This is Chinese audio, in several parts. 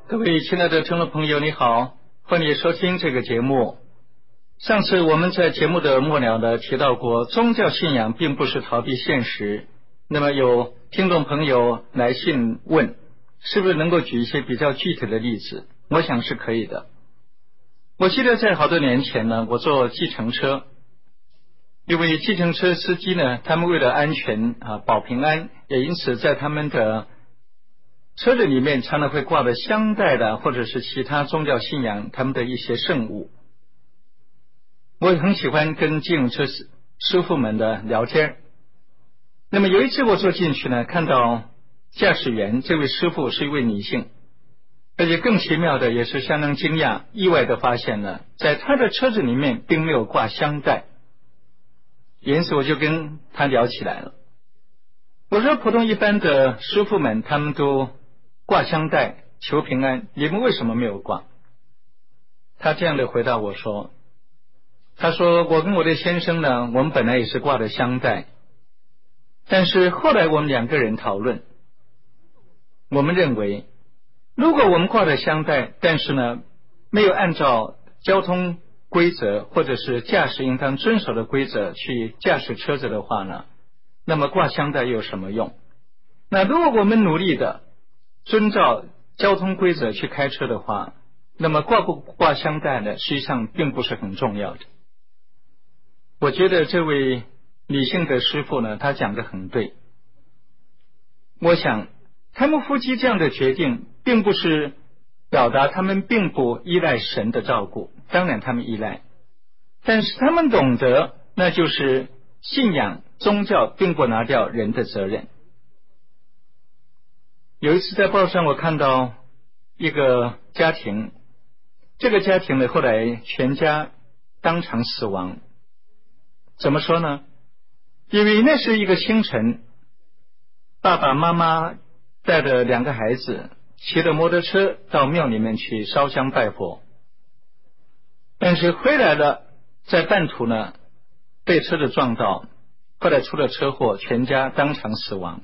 各位亲爱的听众朋友，你好，欢迎收听这个节目。上次我们在节目的末了呢提到过，宗教信仰并不是逃避现实。那么有听众朋友来信问，是不是能够举一些比较具体的例子？我想是可以的。我记得在好多年前呢，我坐计程车，因为计程车司机呢，他们为了安全保平安，也因此在他们的车子里面常常会挂的香带的，或者是其他宗教信仰他们的一些圣物。我也很喜欢跟计程车师傅们的聊天。那么有一次我坐进去呢，看到驾驶员这位师傅是一位女性，而且更奇妙的也是相当惊讶意外的发现呢，在他的车子里面并没有挂香带。因此我就跟他聊起来了。我说普通一般的师傅们他们都挂香带求平安，你们为什么没有挂？他这样的回答我说，他说我跟我的先生呢，我们本来也是挂的香带，但是后来我们两个人讨论，我们认为如果我们挂的香带，但是呢没有按照交通规则或者是驾驶应当遵守的规则去驾驶车子的话呢，那么挂香带又有什么用？那如果我们努力的遵照交通规则去开车的话，那么挂不挂香带呢，实际上并不是很重要的。我觉得这位女性的师傅呢，她讲得很对。我想他们夫妻这样的决定并不是表达他们并不依赖神的照顾，当然他们依赖，但是他们懂得那就是信仰宗教并不拿掉人的责任。有一次在报上我看到一个家庭，这个家庭呢后来全家当场死亡。怎么说呢？因为那是一个清晨，爸爸妈妈带着两个孩子骑着摩托车到庙里面去烧香拜佛，但是回来了，在半途呢被车子撞到，后来出了车祸，全家当场死亡。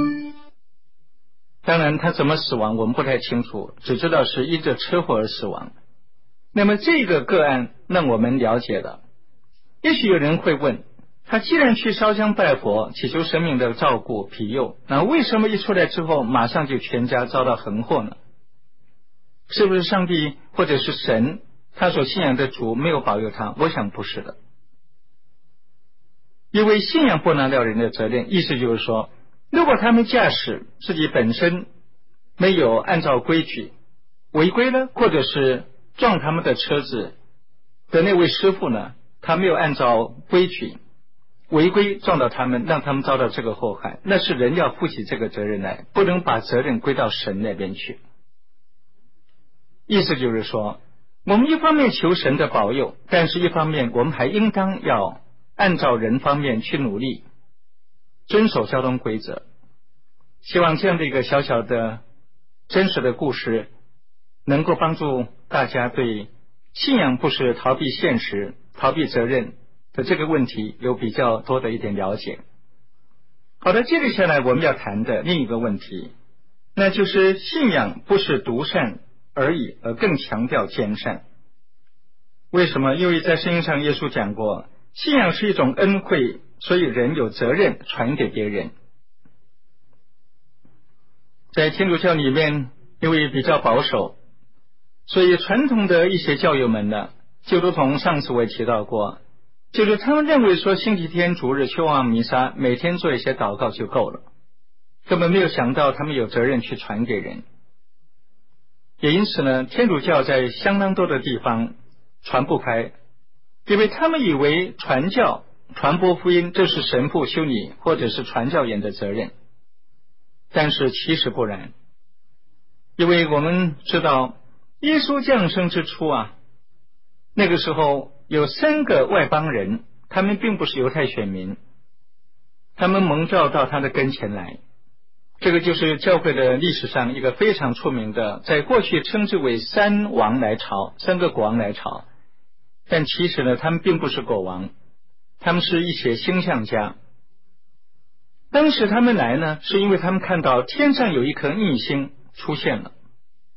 当然他怎么死亡我们不太清楚，只知道是因着车祸而死亡。那么这个个案让我们了解了，也许有人会问，他既然去烧香拜佛祈求神明的照顾庇佑，那为什么一出来之后马上就全家遭到横祸呢？是不是上帝或者是神他所信仰的主没有保佑他？我想不是的。因为信仰不拿掉人的责任，意思就是说，如果他们驾驶自己本身没有按照规矩违规了，或者是撞他们的车子的那位师傅呢，他没有按照规矩违规撞到他们，让他们遭到这个祸害，那是人要负起这个责任来，不能把责任归到神那边去。意思就是说，我们一方面求神的保佑，但是一方面我们还应当要按照人方面去努力遵守交通规则。希望这样的一个小小的真实的故事能够帮助大家对信仰不是逃避现实逃避责任的这个问题有比较多的一点了解。好的，接着下来我们要谈的另一个问题，那就是信仰不是独善而已，而更强调兼善。为什么？因为在圣经上耶稣讲过，信仰是一种恩惠，所以人有责任传给别人。在天主教里面，因为比较保守，所以传统的一些教友们呢，就如同上次我也提到过，就是他们认为说星期天主日去望弥撒，每天做一些祷告就够了，根本没有想到他们有责任去传给人。也因此呢，天主教在相当多的地方传不开，因为他们以为传教传播福音这是神父修女或者是传教员的责任，但是其实不然。因为我们知道耶稣降生之初那个时候有3个外邦人，他们并不是犹太选民，他们蒙召到他的跟前来。这个就是教会的历史上一个非常出名的，在过去称之为3王来朝，3个国王来朝，但其实呢他们并不是国王，他们是一些星象家。当时他们来呢，是因为他们看到天上有一颗逆星出现了，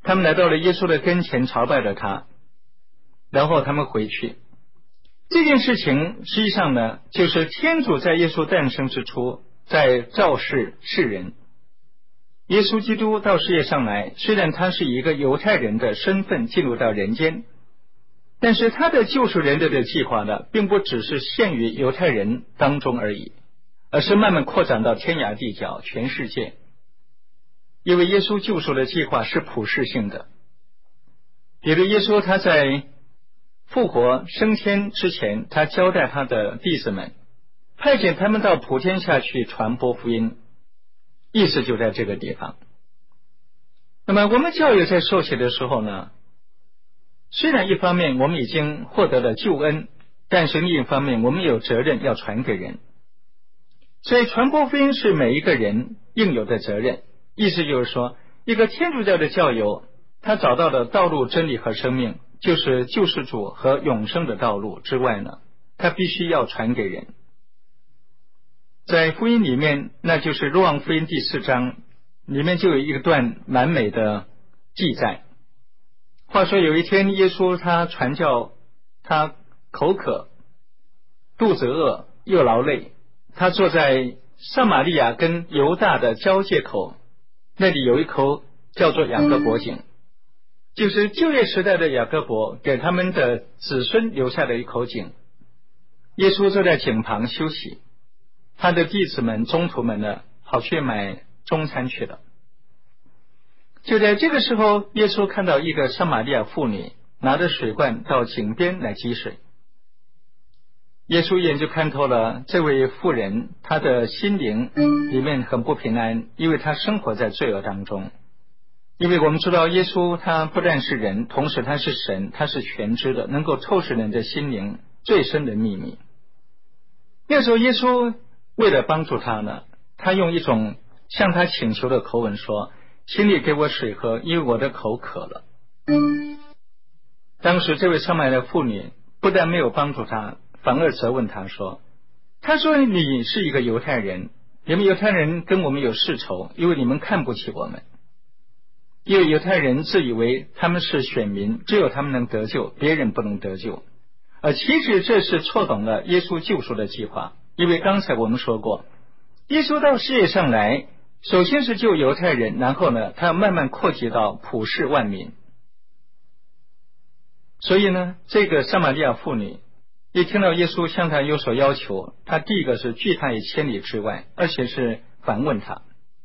他们来到了耶稣的跟前，朝拜了他，然后他们回去。这件事情实际上呢，就是天主在耶稣诞生之初在昭示世人。耶稣基督到世界上来，虽然他是以一个犹太人的身份进入到人间，但是他的救赎人类的计划呢，并不只是限于犹太人当中而已，而是慢慢扩展到天涯地角全世界。因为耶稣救赎的计划是普世性的。比如耶稣他在复活升天之前，他交代他的弟子们，派遣他们到普天下去传播福音，意思就在这个地方。那么我们教友在受洗的时候呢，虽然一方面我们已经获得了救恩，但是另一方面我们有责任要传给人，所以传播福音是每一个人应有的责任。意思就是说，一个天主教的教友，他找到的道路、真理和生命，就是救世主和永生的道路之外呢，他必须要传给人。在福音里面，那就是若望福音第4章里面就有一段蛮美的记载。话说有一天，耶稣他传教，他口渴，肚子饿，又劳累，他坐在撒玛利亚跟犹大的交界口，那里有一口叫做雅各伯井，就是旧约时代的雅各伯给他们的子孙留下的一口井。耶稣坐在井旁休息，他的弟子们中途们呢，跑去买中餐去了。就在这个时候，耶稣看到一个撒玛利亚妇女拿着水罐到井边来汲水。耶稣一眼就看透了这位妇人，她的心灵里面很不平安，因为她生活在罪恶当中。因为我们知道耶稣他不但是人，同时他是神，他是全知的，能够透视人的心灵最深的秘密。那时候耶稣为了帮助他呢，他用一种向他请求的口吻说，请你给我水喝，因为我的口渴了。当时这位撒玛利亚妇女不但没有帮助他，反而责问他说，他说你是一个犹太人，你们犹太人跟我们有世仇，因为你们看不起我们。因为犹太人自以为他们是选民，只有他们能得救，别人不能得救。而其实这是错懂了耶稣救赎的计划。因为刚才我们说过，耶稣到世界上来，首先是救犹太人，然后呢，他要慢慢扩及到普世万民。所以呢，这个撒玛利亚妇女一听到耶稣向他有所要求，他第一个是拒他于千里之外，而且是反问他。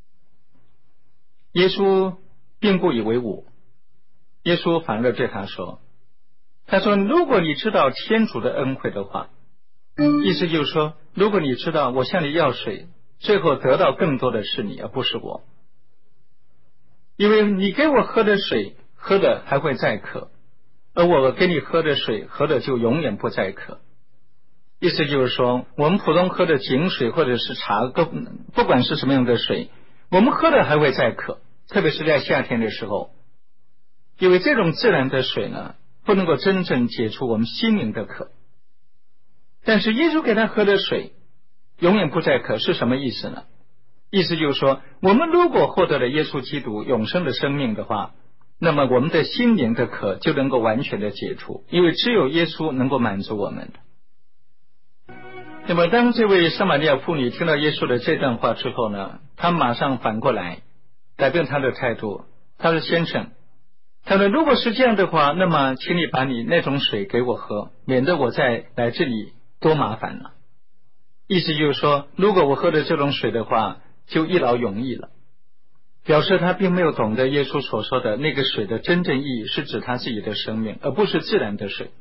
耶稣并不以为忤，耶稣反而对他说，他说如果你知道天主的恩惠的话，意思就是说，如果你知道我向你要水，最后得到更多的是你，而不是我。因为你给我喝的水，喝的还会再渴，而我给你喝的水，喝的就永远不再渴。意思就是说，我们普通喝的井水或者是茶，不管是什么样的水，我们喝的还会再渴，特别是在夏天的时候。因为这种自然的水呢，不能够真正解除我们心灵的渴。但是耶稣给他喝的水永远不再渴是什么意思呢？意思就是说，我们如果获得了耶稣基督永生的生命的话，那么我们的心灵的渴就能够完全的解除，因为只有耶稣能够满足我们的。那么当这位撒玛利亚妇女听到耶稣的这段话之后呢，她马上反过来改变她的态度。她说，先生，他说如果是这样的话，那么请你把你那种水给我喝，免得我再来这里多麻烦了。意思就是说，如果我喝的这种水的话，就一劳永逸了。表示他并没有懂得耶稣所说的那个水的真正意义，是指他自己的生命，而不是自然的水。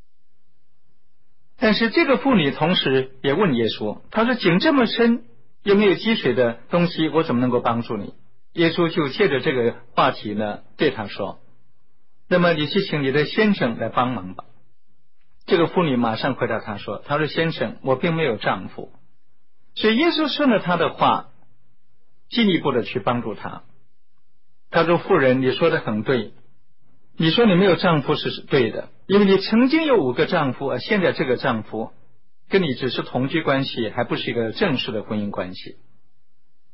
但是这个妇女同时也问耶稣，她说，井这么深，又没有积水的东西，我怎么能够帮助你？耶稣就借着这个话题呢，对她说，那么你去请你的先生来帮忙吧。这个妇女马上回答他说，他说，先生，我并没有丈夫。所以耶稣顺了他的话，进一步的去帮助他。他说，妇人，你说的很对，你说你没有丈夫是对的，因为你曾经有5个丈夫，而现在这个丈夫跟你只是同居关系，还不是一个正式的婚姻关系。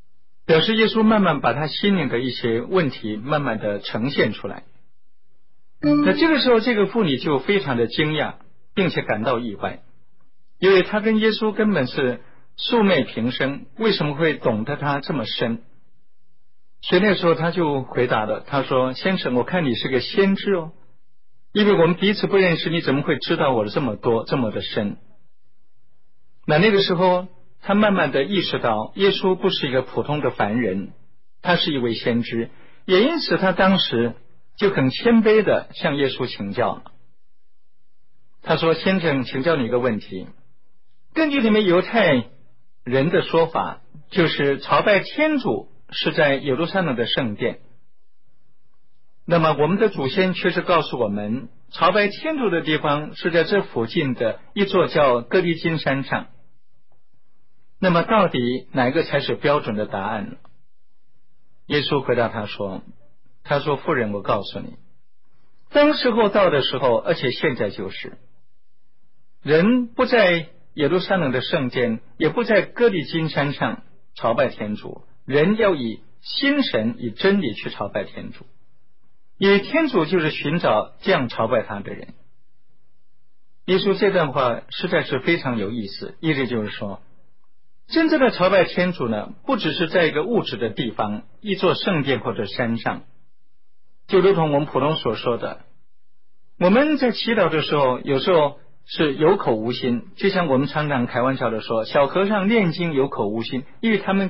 表示耶稣慢慢把他心灵的一些问题慢慢的呈现出来。那这个时候，这个妇女就非常的惊讶，并且感到意外，因为她跟耶稣根本是素昧平生，为什么会懂得他这么深？所以那时候他就回答了，他说：先生，我看你是个先知哦，因为我们彼此不认识，你怎么会知道我的这么多，这么的深？那个时候他慢慢的意识到耶稣不是一个普通的凡人，他是一位先知，也因此他当时就很谦卑的向耶稣请教了。他说：先生，请教你一个问题，根据你们犹太人的说法，就是朝拜天主是在耶路撒冷的圣殿，那么我们的祖先却是告诉我们，朝拜天主的地方是在这附近的一座叫哥利金山上。那么到底哪个才是标准的答案呢？耶稣回答他说：妇人，我告诉你，当时候到的时候，而且现在就是，人不在耶路撒冷的圣殿，也不在哥利金山上朝拜天主，人要以心神以真理去朝拜天主，因为天主就是寻找这样朝拜他的人。耶稣这段话实在是非常有意思，意思就是说，真正的朝拜天主呢，不只是在一个物质的地方，一座圣殿或者山上，就如同我们普通所说的，我们在祈祷的时候，有时候是有口无心，就像我们常常开玩笑的说，小和尚念经有口无心，因为他们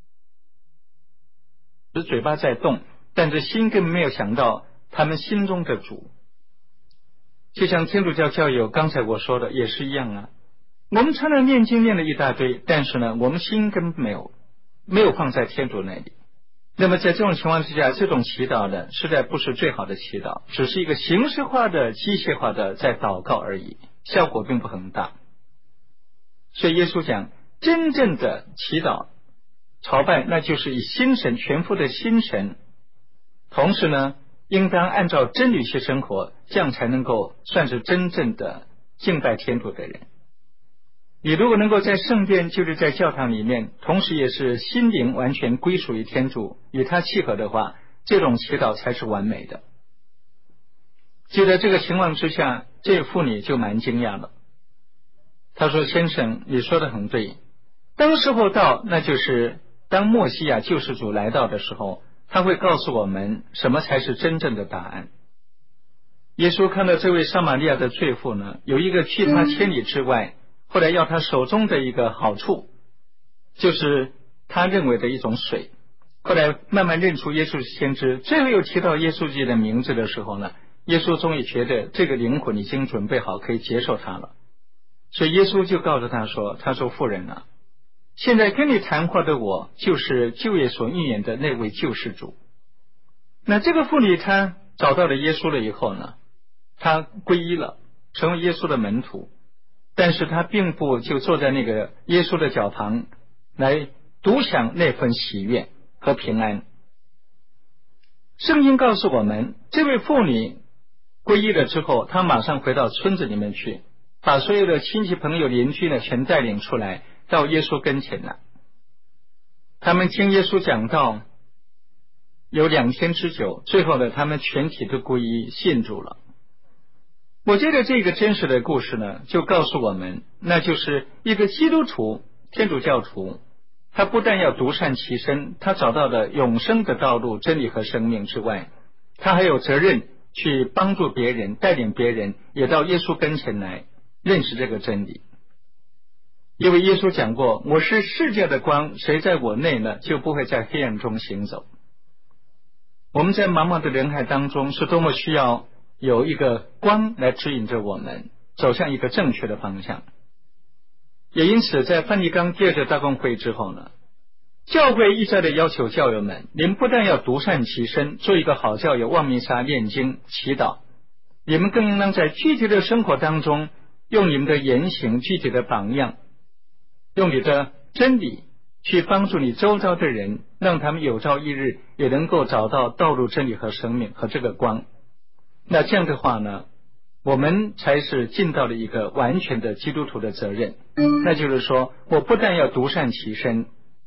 嘴巴在动，但是心根本没有想到他们心中的主。就像天主教教友刚才我说的也是一样啊，我们常常念经念了一大堆，但是呢，我们心根本没有放在天主那里。那么在这种情况之下，这种祈祷呢，实在不是最好的祈祷，只是一个形式化的机械化的在祷告而已，效果并不很大。所以耶稣讲，真正的祈祷朝拜，那就是以心神全副的心神，同时呢，应当按照真理去生活，这样才能够算是真正的敬拜天主的人。你如果能够在圣殿，就是在教堂里面，同时也是心灵完全归属于天主，与他契合的话，这种祈祷才是完美的。就在这个情况之下，这个妇女就蛮惊讶了。她说：先生，你说的很对，当时候到，那就是当默西亚救世主来到的时候，他会告诉我们什么才是真正的答案。耶稣看到这位撒玛利亚的罪妇呢，有一个拒他千里之外，后来要他手中的一个好处，就是他认为的一种水。后来慢慢认出耶稣是先知，最后又提到耶稣自己的名字的时候呢，耶稣终于觉得这个灵魂已经准备好可以接受他了。所以耶稣就告诉他说：妇人啊，现在跟你谈话的我，就是旧约所预言的那位救世主。那这个妇女她找到了耶稣了以后呢，她皈依了，成为耶稣的门徒，但是他并不就坐在那个耶稣的脚旁来独享那份喜悦和平安。圣经告诉我们，这位妇女皈依了之后，她马上回到村子里面去，把所有的亲戚朋友邻居呢全带领出来到耶稣跟前了。他们听耶稣讲道有2天之久，最后呢他们全体都皈依信主了。我觉得这个真实的故事呢，就告诉我们，那就是一个基督徒、天主教徒，他不但要独善其身，他找到了永生的道路、真理和生命之外，他还有责任去帮助别人，带领别人也到耶稣跟前来认识这个真理。因为耶稣讲过，我是世界的光，谁在我内呢，就不会在黑暗中行走。我们在茫茫的人海当中，是多么需要有一个光来指引着我们走向一个正确的方向。也因此在梵蒂冈第2届大公会之后呢，教会一再的要求教友们，你们不但要独善其身，做一个好教友，望弥撒、念经、祈祷，你们更应当在具体的生活当中，用你们的言行、具体的榜样，用你的真理去帮助你周遭的人，让他们有朝一日也能够找到道路、真理和生命和这个光。那这样的话呢，我们才是尽到了一个完全的基督徒的责任。那就是说，我不但要独善其身，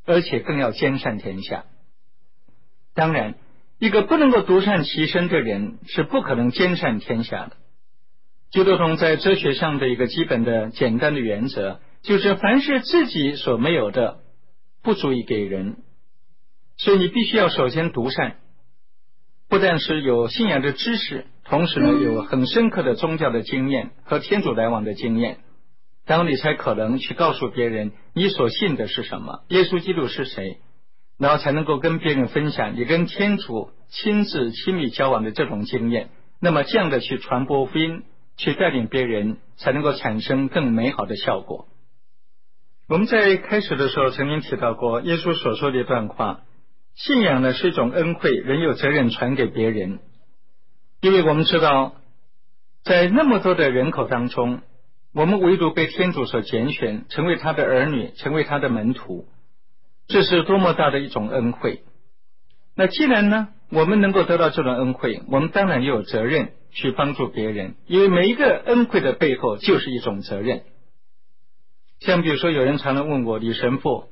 而且更要兼善天下。当然，一个不能够独善其身的人是不可能兼善天下的。基督徒在哲学上的一个基本的简单的原则，就是凡是自己所没有的，不足以给人。所以你必须要首先独善，不但是有信仰的知识，同时呢有很深刻的宗教的经验和天主来往的经验，然后你才可能去告诉别人你所信的是什么，耶稣基督是谁，然后才能够跟别人分享你跟天主亲自亲密交往的这种经验。那么这样的去传播福音，去带领别人，才能够产生更美好的效果。我们在开始的时候曾经提到过耶稣所说的一段话，信仰呢是一种恩惠，人有责任传给别人。因为我们知道在那么多的人口当中，我们唯独被天主所拣选，成为他的儿女，成为他的门徒，这是多么大的一种恩惠。那既然呢我们能够得到这种恩惠，我们当然也有责任去帮助别人，因为每一个恩惠的背后就是一种责任。像比如说有人常常问我，李神父，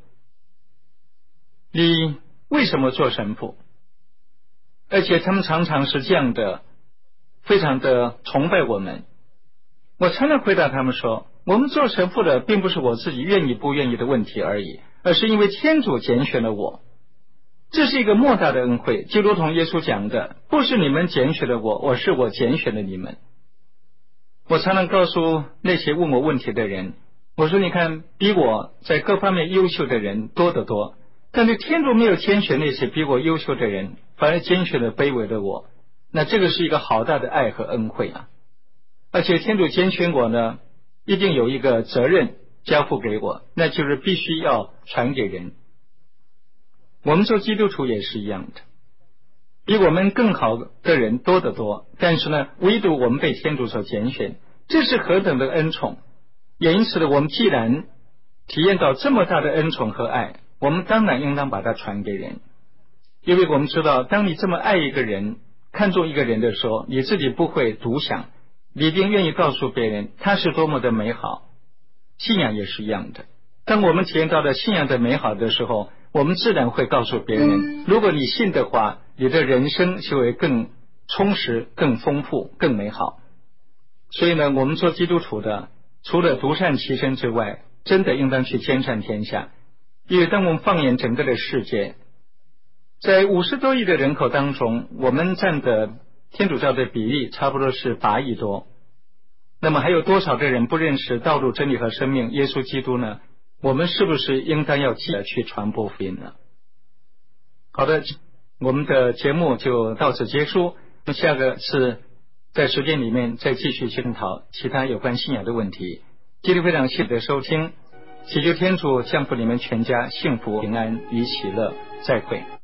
你为什么做神父？而且他们常常是这样的，非常的崇拜我们。我常常回答他们说，我们做神父的并不是我自己愿意不愿意的问题而已，而是因为天主拣选了我。这是一个莫大的恩惠，就如同耶稣讲的，不是你们拣选了我，我是我拣选了你们。我常常告诉那些问我问题的人，我说你看，比我在各方面优秀的人多得多，但是天主没有拣选那些比我优秀的人，反而拣选了卑微的我。那这个是一个好大的爱和恩惠啊！而且天主拣选我呢，一定有一个责任交付给我，那就是必须要传给人。我们做基督徒也是一样的，比我们更好的人多得多，但是呢，唯独我们被天主所拣选，这是何等的恩宠！也因此呢，我们既然体验到这么大的恩宠和爱，我们当然应当把它传给人。因为我们知道，当你这么爱一个人，看重一个人的时候，你自己不会独享，你一定愿意告诉别人他是多么的美好。信仰也是一样的，当我们体验到了信仰的美好的时候，我们自然会告诉别人，如果你信的话，你的人生就会更充实、更丰富、更美好。所以呢，我们做基督徒的，除了独善其身之外，真的应当去兼善天下。因为当我们放眼整个的世界，在50多亿的人口当中，我们占的天主教的比例差不多是8亿多。那么还有多少的人不认识道路、真理和生命耶稣基督呢？我们是不是应当要记得去传播福音呢？好的，我们的节目就到此结束。下个是在时间里面再继续探讨其他有关信仰的问题。今天非常谢谢的收听，祈求天主降福你们全家幸福、平安与喜乐。再会。